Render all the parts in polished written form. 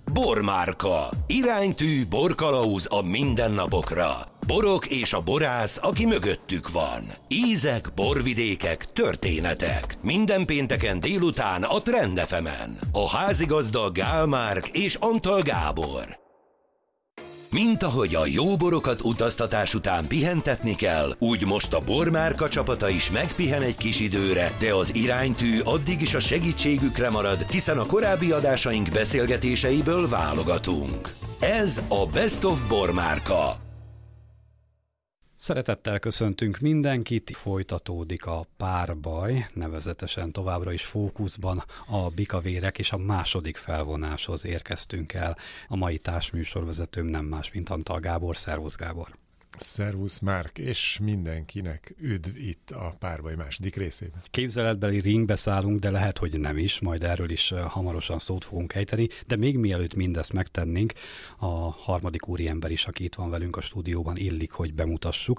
Bormárka. Iránytű, borkalauz a mindennapokra. Borok és a borász, aki mögöttük van. Ízek, borvidékek, történetek. Minden pénteken délután a Trend FM-en. A házigazda Gál Márk és Antal Gábor. Mint ahogy a jó borokat utaztatás után pihentetni kell, úgy most a Bormárka csapata is megpihen egy kis időre, de az iránytű addig is a segítségükre marad, hiszen a korábbi adásaink beszélgetéseiből válogatunk. Ez a Best of Bormárka. Szeretettel köszöntünk mindenkit, folytatódik a párbaj, nevezetesen továbbra is fókuszban a bikavérek, és a második felvonáshoz érkeztünk el. A mai társműsorvezetőm nem más, mint Antal Gábor. Szervusz Gábor! Szervusz Márk, és mindenkinek üdv itt a párbaj második részében. Képzeletbeli ringbe szállunk, de lehet, hogy nem is, majd erről is hamarosan szót fogunk ejteni, de még mielőtt mindezt megtennénk, a harmadik úriember is, aki itt van velünk a stúdióban, illik, hogy bemutassuk.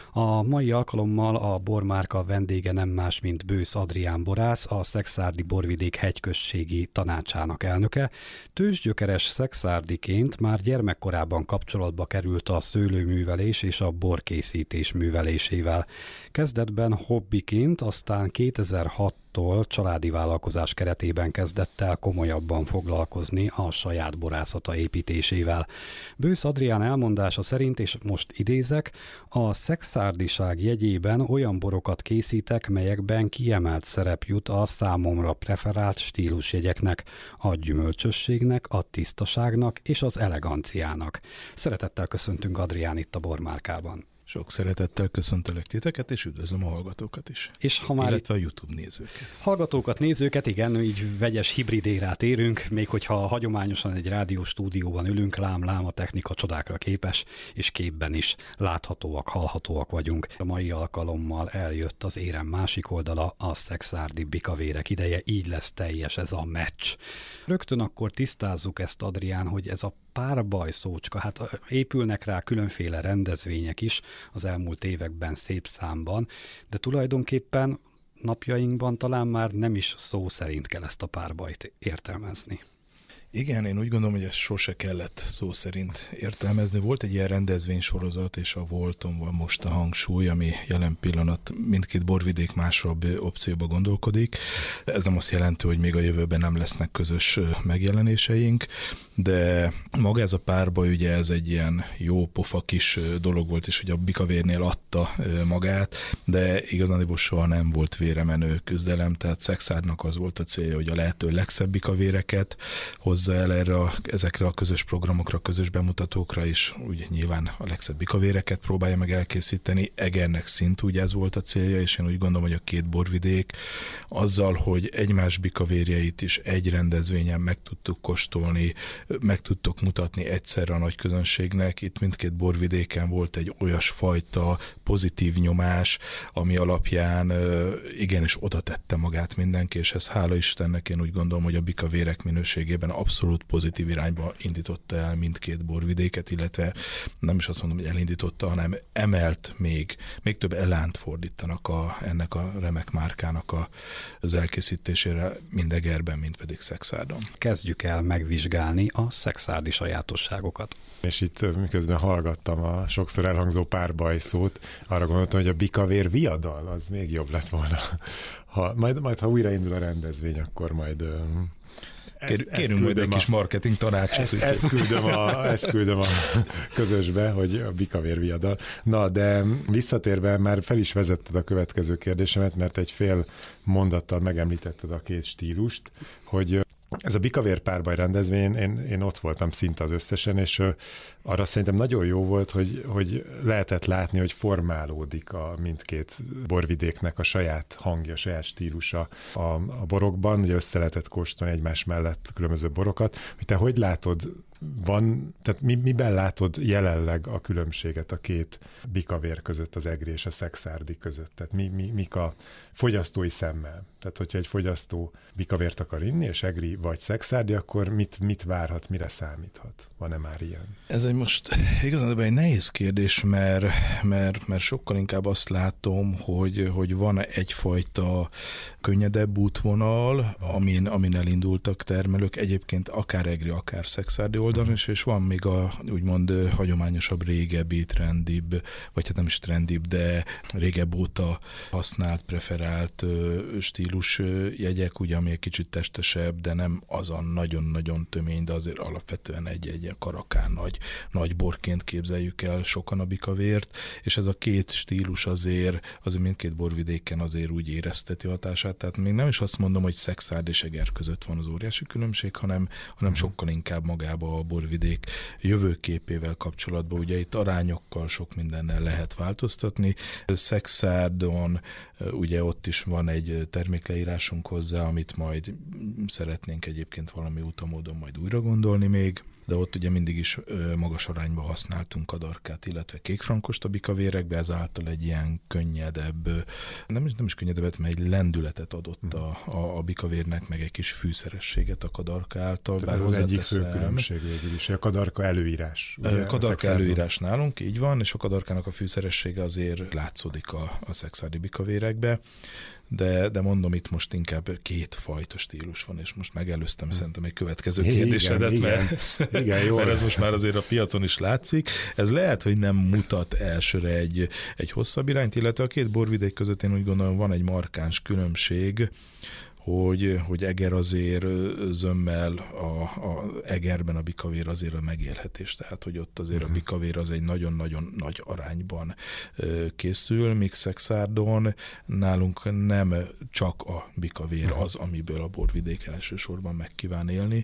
A mai alkalommal a Bormárka vendége nem más, mint Bősz Adrián borász, a Szekszárdi Borvidék hegyközségi tanácsának elnöke. Tőzsgyökeres szekszárdiként már gyermekkorában kapcsolatba került a szőlőművelés és a borkészítés művelésével. Kezdetben hobbiként, aztán 2006-tól családi vállalkozás keretében kezdett el komolyabban foglalkozni a saját borászata építésével. Bősz Adrián elmondása szerint, és most idézek, a szekszárdiság jegyében olyan borokat készítek, melyekben kiemelt szerep jut a számomra preferált stílusjegyeknek, a gyümölcsösségnek, a tisztaságnak és az eleganciának. Szeretettel köszöntünk Adrián itt a Bormárkában. Sok szeretettel köszöntelek titeket, és üdvözlöm a hallgatókat is. És ha már illetve a YouTube nézőket. Hallgatókat, nézőket, igen, így vegyes hibrid érát érünk, még hogyha hagyományosan egy rádióstúdióban ülünk, lám a technika csodákra képes, és képben is láthatóak, hallhatóak vagyunk. A mai alkalommal eljött az érem másik oldala, a szekszárdi bikavérek ideje, így lesz teljes ez a meccs. Rögtön akkor tisztázzuk ezt, Adrián, hogy ez a párbaj szócska, hát épülnek rá különféle rendezvények is az elmúlt években szép számban, de tulajdonképpen napjainkban talán már nem is szó szerint kell ezt a párbajt értelmezni. Igen, én úgy gondolom, hogy ezt sose kellett szó szerint értelmezni. Volt egy ilyen rendezvénysorozat, és a volton van most a hangsúly, ami jelen pillanat mindkét borvidék másabb opcióba gondolkodik. Ez nem azt jelenti, hogy még a jövőben nem lesznek közös megjelenéseink, de maga ez a párbaj, ugye ez egy ilyen jó pofa kis dolog volt, és hogy a bikavérnél adta magát, de igazán soha nem volt véremenő küzdelem, tehát Szekszárnak az volt a célja, hogy a lehető legszebb bikavéreket hozzá el ezekre a közös programokra, közös bemutatókra is, ugye nyilván a legszebb bikavéreket próbálja meg elkészíteni. Egernek szintúgy ez volt a célja, és én úgy gondolom, hogy a két borvidék azzal, hogy egymás bikavérjeit is egy rendezvényen meg tudtuk kóstolni, meg tudtuk mutatni egyszerre a nagy közönségnek. Itt mindkét borvidéken volt egy olyasfajta pozitív nyomás, ami alapján igenis oda tette magát mindenki, és ez hála Istennek, én úgy gondolom, hogy a bikavérek minőségében abszolút pozitív irányba indította el mindkét borvidéket, illetve nem is azt mondom, hogy elindította, hanem emelt még több elánt fordítanak ennek a remek márkának az elkészítésére, mind Egerben, mind pedig Szekszárdon. Kezdjük el megvizsgálni a szekszárdi sajátosságokat. És itt miközben hallgattam a sokszor elhangzó párbaj szót, arra gondoltam, hogy a bikavér viadal, az még jobb lett volna. Majd ha újraindul a rendezvény, akkor majd... Kérünk majd egy kis marketing tanácsot. Ezt küldöm a közösbe, hogy a bikavér viadal. Na, de visszatérve már fel is vezetted a következő kérdésemet, mert egy fél mondattal megemlítetted a két stílust, hogy ez a bikavér párbaj rendezvény, én ott voltam szinte az összesen, és arra szerintem nagyon jó volt, hogy lehetett látni, hogy formálódik a mindkét borvidéknek a saját hangja, a saját stílusa a borokban, ugye össze lehetett kóstolni egymás mellett különböző borokat. Hogy te hogy látod tehát miben látod jelenleg a különbséget a két bikavér között, az egri és a szekszárdi között? Tehát mik a fogyasztói szemmel? Tehát, hogyha egy fogyasztó bikavért akar inni, és egri vagy szekszárdi, akkor mit várhat, mire számíthat? Van-e már ilyen? Ez most igazán egy nehéz kérdés, mert sokkal inkább azt látom, hogy van egyfajta könnyedebb útvonal, amin elindultak termelők, egyébként akár egri, akár szekszárdi oldalon is, és van még a úgymond hagyományosabb, régebbi, trendibb, vagy hát nem is trendibb, de régebb óta használt, preferált stílus jegyek, ugye, ami egy kicsit testesebb, de nem azon nagyon-nagyon tömény, de azért alapvetően egy karakán nagy borként képzeljük el sokan a bikavért, és ez a két stílus azért mindkét borvidéken azért úgy érezteti hatását, tehát még nem is azt mondom, hogy szekszárd és eger között van az óriási különbség, hanem sokkal inkább magába a borvidék jövőképével kapcsolatban, ugye itt arányokkal sok mindennel lehet változtatni. Szekszárdon ugye ott is van egy termékleírásunk hozzá, amit majd szeretnénk egyébként valami úton módon majd újra gondolni még, de ott ugye mindig is magas arányban használtunk kadarkát, illetve kékfrankost a bikavérekbe, ezáltal egy ilyen könnyedebb, nem is könnyedebb, mert egy lendületet adott a bikavérnek, meg egy kis fűszerességet a kadarka által. Tehát az egyik fő különbség végül is, a kadarka előírás. Ugye, kadarka előírás nálunk, így van, és a kadarkának a fűszeressége azért látszódik a szekszárdi bikavérekbe. De mondom, itt most inkább két fajta stílus van, és most megelőztem szerintem egy következő kérdésedet, igen, jó, mert ez most már azért a piacon is látszik. Ez lehet, hogy nem mutat elsőre egy hosszabb irányt, illetve a két borvidék között én úgy gondolom van egy markáns különbség, hogy eger azért zömmel, a egerben a bikavér azért a megélhetés, tehát hogy ott azért a bikavér az egy nagyon-nagyon nagy arányban készül, míg Szekszárdon nálunk nem csak a bikavér az, amiből a borvidék elsősorban meg kíván élni,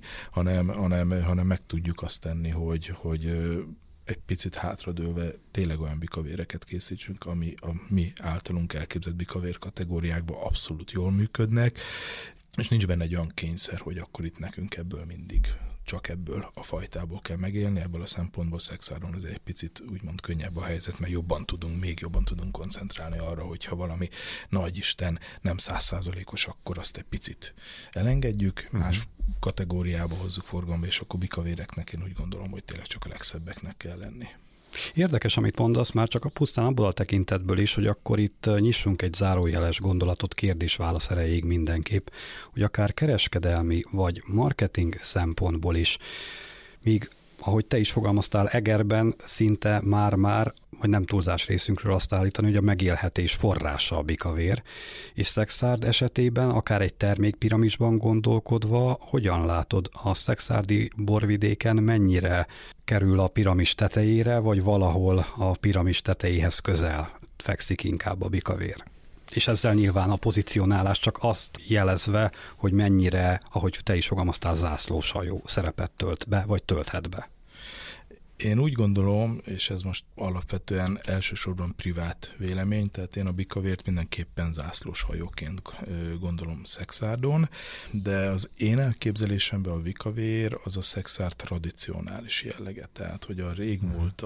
hanem meg tudjuk azt tenni, hogy egy picit hátradőlve tényleg olyan bikavéreket készítsünk, ami a mi általunk elképzelt bikavér kategóriákban abszolút jól működnek, és nincs benne egy olyan kényszer, hogy akkor itt nekünk ebből mindig csak ebből a fajtából kell megélni, ebből a szempontból Szekszárdon ez egy picit úgymond könnyebb a helyzet, mert még jobban tudunk koncentrálni arra, hogyha valami nagy Isten nem 100%-os, akkor azt egy picit elengedjük, más kategóriába hozzuk forgalomba, és akkor bikavéreknek én úgy gondolom, hogy tényleg csak a legszebbeknek kell lenni. Érdekes, amit mondasz, már csak a pusztán abból a tekintetből is, hogy akkor itt nyissunk egy zárójeles gondolatot kérdés-válasz erejéig mindenképp, hogy akár kereskedelmi vagy marketing szempontból is, míg ahogy te is fogalmaztál, egerben szinte már, vagy nem túlzás részünkről azt állítani, hogy a megélhetés forrása a bikavér, és Szekszárd esetében akár egy termékpiramisban gondolkodva, hogyan látod a szekszárdi borvidéken mennyire kerül a piramis tetejére, vagy valahol a piramis tetejéhez közel fekszik inkább a bikavér? És ezzel nyilván a pozicionálás csak azt jelezve, hogy mennyire, ahogy te is fogalmaztál, zászlóshajó szerepet tölt be, vagy tölthet be. Én úgy gondolom, és ez most alapvetően elsősorban privát vélemény, tehát én a bikavért mindenképpen zászlós hajóként gondolom Szekszárdon, de az én elképzelésemben a bikavér az a Szekszárd tradicionális jellege, tehát hogy a régmúlt,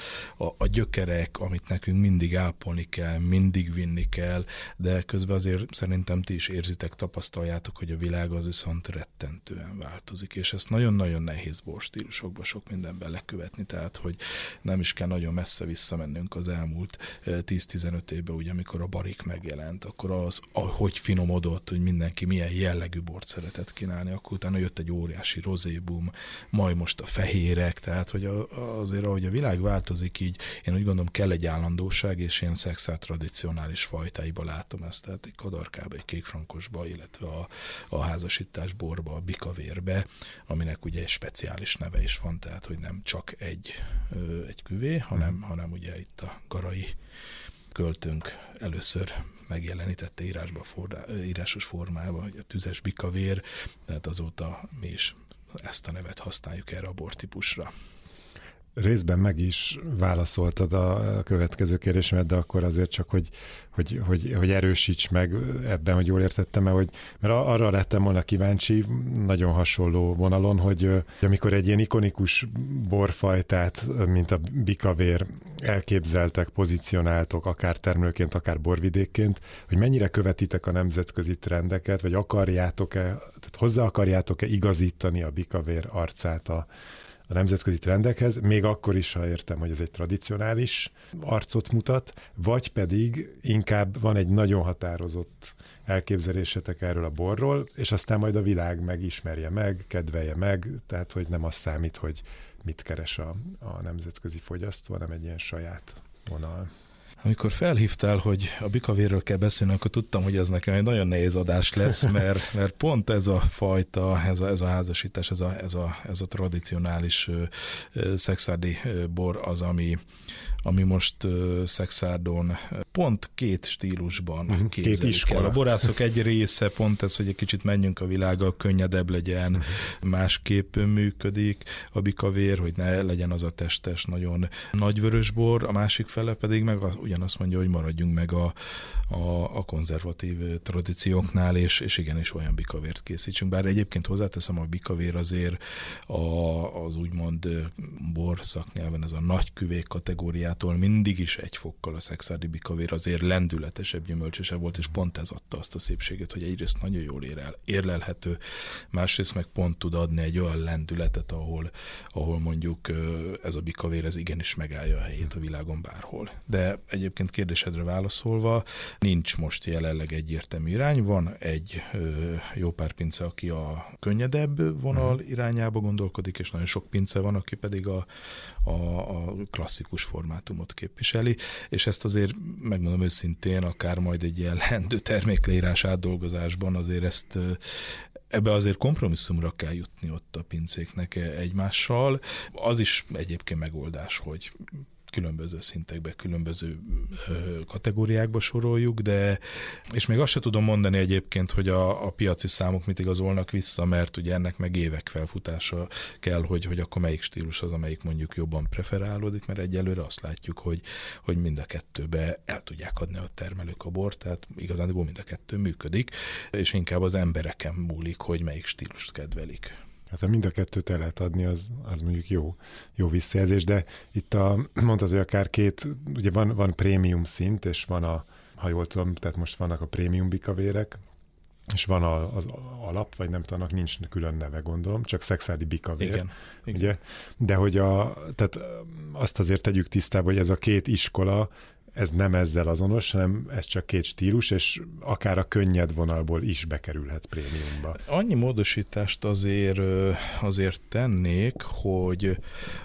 a gyökerek, amit nekünk mindig ápolni kell, mindig vinni kell, de közben azért szerintem ti is érzitek, tapasztaljátok, hogy a világ az viszont rettentően változik, és ezt nagyon-nagyon nehéz borstílusokba sok mindenben lekövetni. Tehát, hogy nem is kell nagyon messze visszamennünk az elmúlt 10-15 évben, ugye, amikor a barik megjelent, akkor hogy finomodott, hogy mindenki milyen jellegű bort szeretett kínálni, akkor utána jött egy óriási rozébum, majd most a fehérek, tehát, hogy azért, ahogy a világ változik, így én úgy gondolom, kell egy állandóság, és én Szekszád tradicionális fajtáiba látom ezt, tehát egy kadarkába, egy kékfrankosba, illetve a házasítás borba, a bikavérbe, aminek ugye egy speciális neve is van, tehát, hogy nem csak egy küvé, hanem ugye itt a garai költőnk először megjelenítette írásos formában, hogy a tüzes bikavér, tehát azóta mi is ezt a nevet használjuk erre a bortípusra. részben meg is válaszoltad a következő kérdésemet, de akkor azért csak, hogy erősíts meg ebben, hogy jól értettem, mert arra lettem volna kíváncsi, nagyon hasonló vonalon, hogy amikor egy ilyen ikonikus borfajtát, mint a bikavér elképzeltek, pozícionáltok, akár termelőként, akár borvidékként, hogy mennyire követitek a nemzetközi trendeket, vagy tehát hozzá akarjátok-e igazítani a bikavér arcát a nemzetközi trendekhez, még akkor is, ha értem, hogy ez egy tradicionális arcot mutat, vagy pedig inkább van egy nagyon határozott elképzelésetek erről a borról, és aztán majd a világ megismerje meg, kedvelje meg, tehát hogy nem az számít, hogy mit keres a nemzetközi fogyasztó, hanem egy ilyen saját vonal. Amikor felhívtál, hogy a bikavérről kell beszélni, akkor tudtam, hogy ez nekem egy nagyon nehéz adás lesz, mert pont ez a fajta, ez a házasítás, ez a tradicionális szekszárdi bor az, ami most Szekszádon pont két stílusban képzelik el. A borászok egy része pont ez, hogy egy kicsit menjünk a világgal, könnyedebb legyen, másképp működik a bikavér, hogy ne legyen az a testes, nagyon nagy vörösbor, a másik fele pedig meg ugyanazt mondja, hogy maradjunk meg a konzervatív tradícióknál, és igenis olyan bikavért készítsünk. Bár egyébként hozzáteszem, a bikavér azért az úgymond bor szaknyelven ez a nagy küvék kategóriától mindig is egy fokkal a szekszárdi bikavér azért lendületesebb, gyümölcsösebb volt, és pont ez adta azt a szépséget, hogy egyrészt nagyon jól érlelhető, másrészt meg pont tud adni egy olyan lendületet, ahol mondjuk ez a bikavér ez igenis megállja a helyét a világon bárhol. De egyébként kérdésedre válaszolva, nincs most jelenleg egyértelmű irány, van egy jó pár pince, aki a könnyedebb vonal irányába gondolkodik, és nagyon sok pince van, aki pedig a klasszikus formátumot képviseli, és ezt azért megmondom őszintén, akár majd egy ilyen leendő termékleírás átdolgozásban azért ebbe azért kompromisszumra kell jutni ott a pincéknek egymással. Az is egyébként megoldás, hogy különböző szintekbe, különböző kategóriákba soroljuk, és még azt se tudom mondani egyébként, hogy a piaci számok mit igazolnak vissza, mert ugye ennek meg évek felfutása kell, hogy akkor melyik stílus az, amelyik mondjuk jobban preferálódik, mert egyelőre azt látjuk, hogy mind a kettőbe el tudják adni a termelők a bort, tehát igazándiból mind a kettő működik, és inkább az embereken múlik, hogy melyik stílust kedvelik. Hát ha mind a kettőt el lehet adni, az mondjuk jó visszajelzés, de itt mondtad, hogy akár ugye van prémium szint, és van ha jól tudom, tehát most vannak a prémium bikavérek, és van az alap, vagy nem tudom, nincs külön neve, gondolom, csak szekszárdi bikavér. Igen. Ugye? De hogy tehát azt azért tegyük tisztába, hogy ez a két iskola, ez nem ezzel azonos, hanem ez csak két stílus, és akár a könnyed vonalból is bekerülhet prémiumba. Annyi módosítást azért tennék, hogy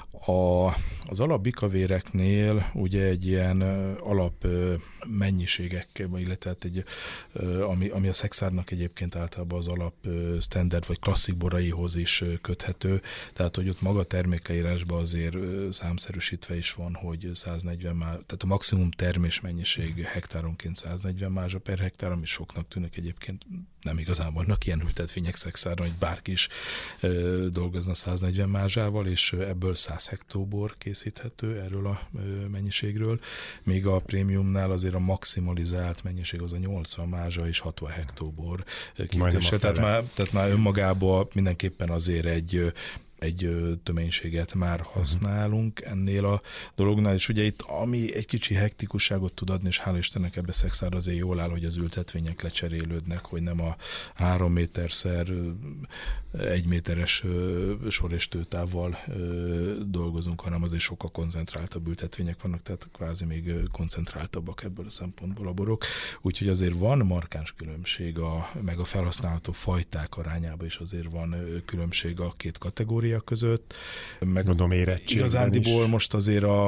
az alapbikavéreknél ugye egy ilyen alap mennyiségekkel, illetve ami a szekszárnak egyébként általában az alap standard vagy klasszik boraihoz is köthető, tehát hogy ott maga termékleírásban azért számszerűsítve is van, hogy 140 tehát a maximum termés mennyiség hektáronként 140 mázsa per hektár, ami soknak tűnik egyébként, nem igazán vannak ilyen ültetvények Szekszáron, hogy bárki is dolgozna 140 mázsával, és ebből 100 hektóbor készíthető erről a mennyiségről, míg a prémiumnál azért a maximalizált mennyiség az a 80 mázsa és 60 hektóbor képítése. Tehát már önmagában mindenképpen azért egy töménységet már használunk ennél a dolognál, és ugye itt ami egy kicsi hektikusságot tud adni, és hál' Istennek ebbe Szekszár azért jól áll, hogy az ültetvények lecserélődnek, hogy nem a 3 méterszer 1 méteres sor és tőtávval dolgozunk, hanem azért sokkal koncentráltabb ültetvények vannak, tehát kvázi még koncentráltabbak ebből a szempontból a borok. Úgyhogy azért van markáns különbség, meg a felhasználható fajták arányában is azért van különbség a két kategória között. Meg gondolom érettségben igazándiból is. Most azért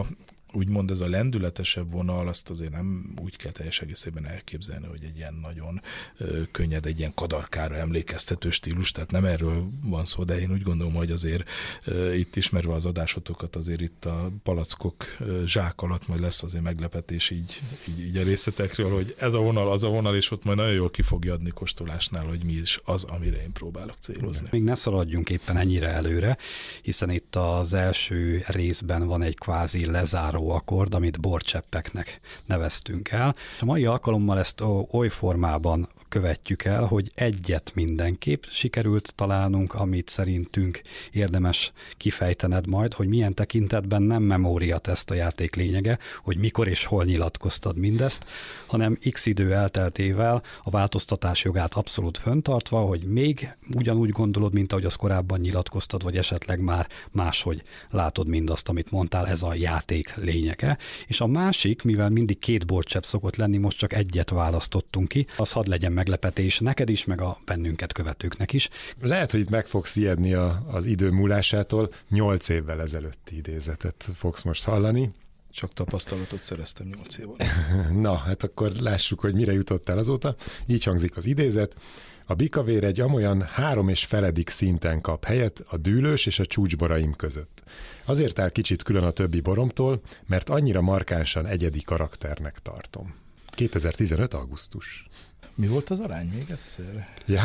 úgymond ez a lendületesebb vonal, azt azért nem úgy kell teljes egészében elképzelni, hogy egy ilyen nagyon könnyed, egy ilyen kadarkára emlékeztető stílus, tehát nem erről van szó, de én úgy gondolom, hogy azért itt ismerve az adásotokat, azért itt a palackok zsák alatt majd lesz azért meglepetés így a részletekről, hogy ez a vonal, az a vonal, és ott majd nagyon jól ki fogja adni kóstolásnál, hogy mi is az, amire én próbálok célozni. Még ne szaladjunk éppen ennyire előre, hiszen itt az első részben van egy kvázi lezáró akkord, amit borcseppeknek neveztünk el. A mai alkalommal ezt oly formában követjük el, hogy egyet mindenképp sikerült találnunk, amit szerintünk érdemes kifejtened majd, hogy milyen tekintetben nem memóriateszt a játék lényege, hogy mikor és hol nyilatkoztad mindezt, hanem x idő elteltével a változtatás jogát abszolút fenntartva, hogy még ugyanúgy gondolod, mint ahogy azt korábban nyilatkoztad, vagy esetleg már máshogy látod mindazt, amit mondtál, ez a játék lényege. És a másik, mivel mindig 2 borcsepp szokott lenni, most csak egyet választottunk ki, az hadd legyen meglepetés neked is, meg a bennünket követőknek is. Lehet, hogy itt meg fogsz ijedni az idő múlásától, 8 évvel ezelőtti idézetet fogsz most hallani. Csak tapasztalatot szereztem 8 év alatt. Na, hát akkor lássuk, hogy mire jutottál azóta. Így hangzik az idézet. A bikavér egy amolyan 3,5 szinten kap helyet a dűlős és a csúcsboraim között. Azért áll kicsit külön a többi boromtól, mert annyira markánsan egyedi karakternek tartom. 2015. augusztus. Mi volt az arány még egyszer?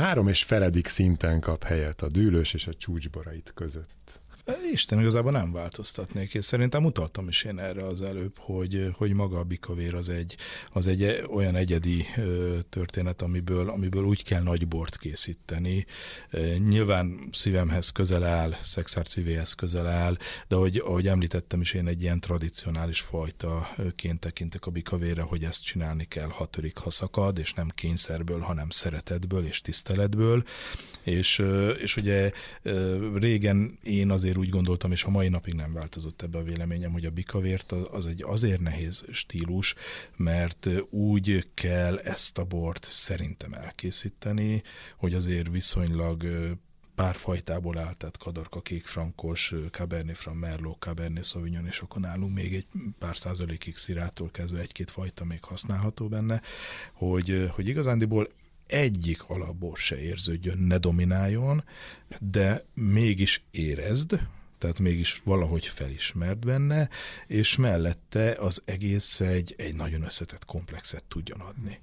3,5 szinten kap helyet a dűlős és a csúcsborait között. Isten, igazából nem változtatnék, és szerintem utaltam is én erre az előbb, hogy maga a bikavér az egy olyan egyedi történet, amiből úgy kell nagy bort készíteni. Nyilván szívemhez közel áll, Szexárd szívéhez közel áll, de ahogy említettem is, én egy ilyen tradicionális fajtaként tekintek a bikavérre, hogy ezt csinálni kell, ha törik, ha szakad, és nem kényszerből, hanem szeretetből és tiszteletből. És ugye régen én azért úgy gondoltam, és a mai napig nem változott ebbe a véleményem, hogy a bikavért az egy azért nehéz stílus, mert úgy kell ezt a bort szerintem elkészíteni, hogy azért viszonylag pár fajtából áll, tehát kadarka, kékfrankos, Cabernet Franc, Merlot, Cabernet Sauvignon, és akkor nálunk még egy pár százalékig szirától kezdve 1-2 fajta még használható benne, hogy igazándiból egyik alapból se érződjön, ne domináljon, de mégis érezd, tehát mégis valahogy felismert benne, és mellette az egész egy nagyon összetett komplexet tudjon adni.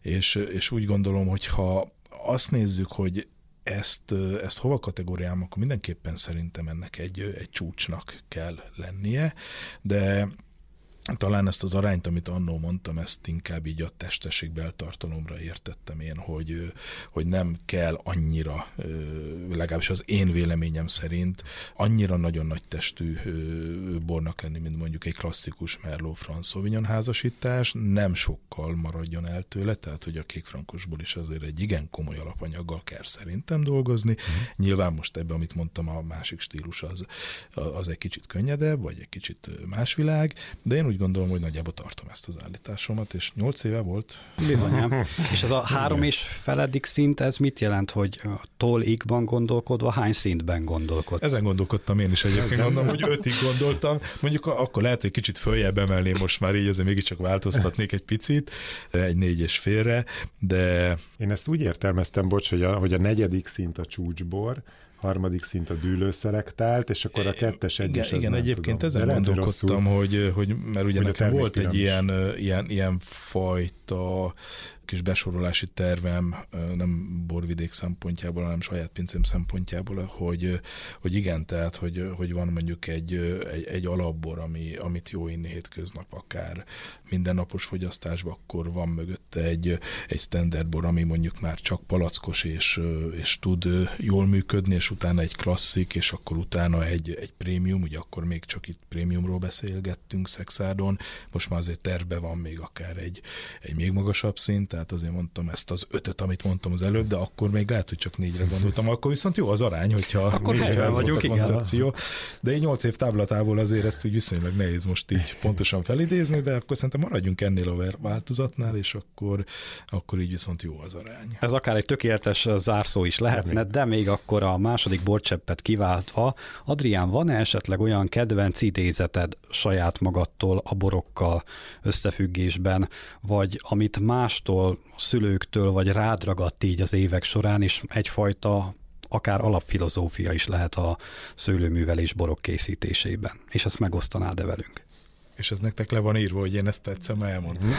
És úgy gondolom, hogy ha azt nézzük, hogy ezt hova kategóriálom, akkor mindenképpen szerintem ennek egy csúcsnak kell lennie, de talán ezt az arányt, amit annó mondtam, ezt inkább így a testesség beltartalomra értettem én, hogy nem kell annyira, legalábbis az én véleményem szerint, annyira nagyon nagy testű bornak lenni, mint mondjuk egy klasszikus Merlot Franc Sauvignon házasítás, nem sokkal maradjon el tőle, tehát hogy a kékfrankosból is azért egy igen komoly alapanyaggal kell szerintem dolgozni. Nyilván most ebben, amit mondtam, a másik stílus az egy kicsit könnyedebb, vagy egy kicsit más világ, de én úgy gondolom, hogy nagyjából tartom ezt az állításomat, és 8 éve volt. Bizonyám. És ez a 3,5 szint, ez mit jelent, hogy tól-ig-ban gondolkodva, hány szintben gondolkodsz? Ezen gondolkodtam én is egyébként, mondom, hogy 5-ig gondoltam. Mondjuk akkor lehet, hogy kicsit följebb emelném most már így, ezért mégiscsak változtatnék egy picit, egy 4,5-re, de... Én ezt úgy értelmeztem, bocs, hogy a 4. szint a csúcsbor, 3. szint a dűlőszelektált, és akkor a 2-es, 1-es igen, egyébként ezen gondolkodtam, hogy mert ugye nekem volt egy ilyen fajta kis besorolási tervem, nem borvidék szempontjából, hanem saját pincém szempontjából, hogy igen, tehát, hogy van mondjuk egy alapbor, amit jó inni hétköznap, akár mindennapos fogyasztásban, akkor van mögötte egy standard bor, ami mondjuk már csak palackos, és tud jól működni, és utána egy klasszik, és akkor utána egy prémium, ugye akkor még csak itt prémiumról beszélgettünk Szexárdon, most már azért tervben van még akár egy még magasabb szint, tehát azért mondtam ezt az 5-öt, amit mondtam az előbb, de akkor még lehet, hogy csak 4-re gondoltam, akkor viszont jó az arány, hogyha akkor 70 vagyunk, a koncepció. De így 8 év táblatából azért ezt úgy viszonylag nehéz most így pontosan felidézni, de akkor szerintem maradjunk ennél a változatnál, és akkor így viszont jó az arány. Ez akár egy tökéletes zárszó is lehetne, de még akkor a második borcseppet kiváltva, Adrián, van-e esetleg olyan kedvenc idézeted saját magadtól a borokkal összefüggésben, vagy amit mástól, szülőktől, vagy rád ragadt így az évek során, és egyfajta akár alapfilozófia is lehet a szőlőművelés borok készítésében, és ezt megosztanád-e velünk? És ez nektek le van írva, hogy én ezt egyszer már elmondtam.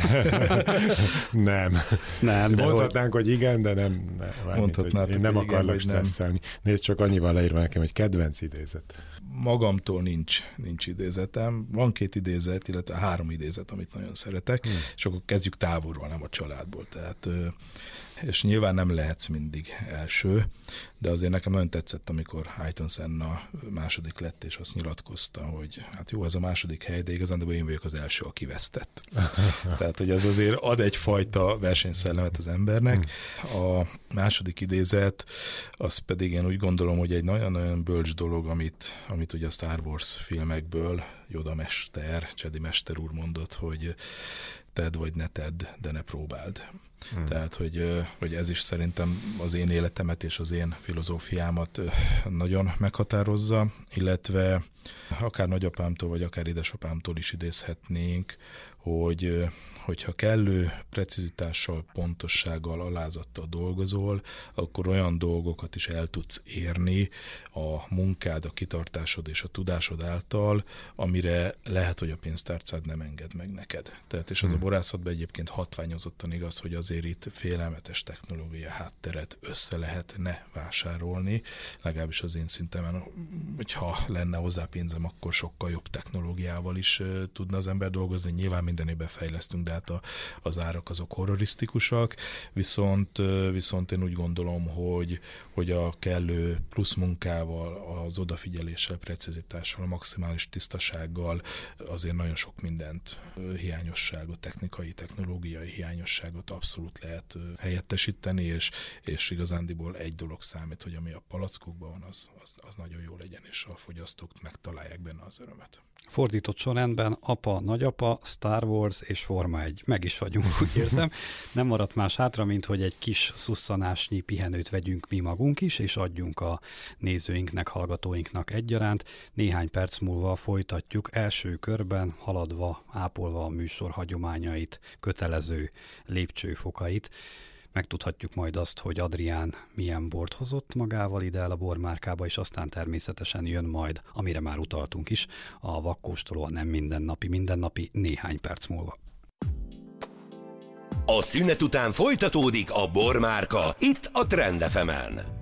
Nem. Mondhatnánk, hogy igen, de nem. Mondhatnátok, én nem akarlak stresszelni. Nézd, csak annyival leírva nekem, hogy kedvenc idézet. Magamtól nincs idézetem. Van 2 idézet, illetve 3 idézet, amit nagyon szeretek, és akkor kezdjük távolról, nem a családból. Tehát, és nyilván nem lehetsz mindig első, de azért nekem nagyon tetszett, amikor Ayrton Senna második lett, és azt nyilatkozta, hogy hát jó, ez a második hely, de igazán én vagyok az első, aki vesztett. Tehát, hogy ez azért ad egyfajta versenyszellemet az embernek. A második idézet, az pedig én úgy gondolom, hogy egy nagyon-nagyon bölcs dolog, amit ugye a Star Wars filmekből Yoda mester, Jedi mester úr mondott, hogy tedd vagy ne tedd, de ne próbáld. Tehát, hogy ez is szerintem az én életemet és az én filozófiámat nagyon meghatározza, illetve akár nagyapámtól, vagy akár édesapámtól is idézhetnénk, hogyha kellő precizitással, pontossággal, alázattal dolgozol, akkor olyan dolgokat is el tudsz érni a munkád, a kitartásod és a tudásod által, amire lehet, hogy a pénztárcád nem enged meg neked. Tehát és az a borászatban egyébként hatványozottan igaz, hogy azért itt félelmetes technológia hátteret össze lehetne vásárolni, legalábbis az én szintemen, hogyha lenne hozzá pénzem, akkor sokkal jobb technológiával is tudna az ember dolgozni. Nyilván minden évben fejlesztünk, de hát az árak azok horrorisztikusak, viszont én úgy gondolom, hogy a kellő plusz munkával, az odafigyeléssel, precizitással, a maximális tisztasággal azért nagyon sok mindent, hiányosságot, technológiai hiányosságot abszolút lehet helyettesíteni, és igazándiból egy dolog számít, hogy ami a palackokban van, az nagyon jó legyen, és a fogyasztók megtalálják benne az örömet. Fordított sorrendben apa, nagyapa, Star Wars és Forma 1. Meg is vagyunk, úgy érzem. Nem maradt más hátra, mint hogy egy kis szusszanásnyi pihenőt vegyünk mi magunk is, és adjunk a nézőinknek, hallgatóinknak egyaránt. Néhány perc múlva folytatjuk első körben, haladva, ápolva a műsor hagyományait, kötelező lépcsőfokait. Megtudhatjuk majd azt, hogy Adrián milyen bort hozott magával ide el a bormárkába, és aztán természetesen jön majd, amire már utaltunk is, a vakkóstoló, a nem mindennapi néhány perc múlva. A szünet után folytatódik a bormárka, itt a Trend FM-en.